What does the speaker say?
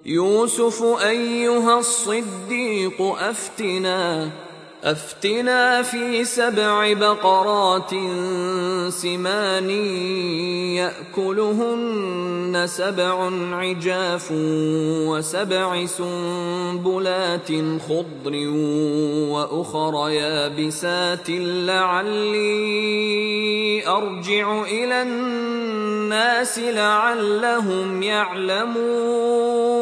يوسف أيها الصديق أفتنا في 7 بقرات سمان يأكلهن 7 عجاف و7 سنبلات خضر وأخر يابسات لعلي أرجع إلى الناس لعلهم يعلمون